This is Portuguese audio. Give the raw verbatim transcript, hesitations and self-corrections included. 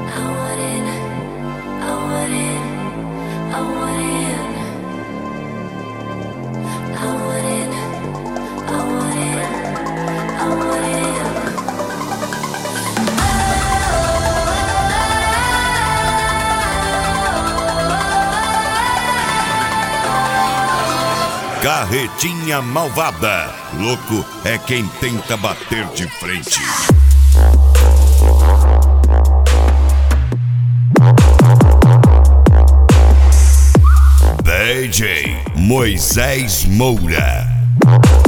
Carretinha malvada. Louco é quem tenta bater de frente. D J Moisés Moura.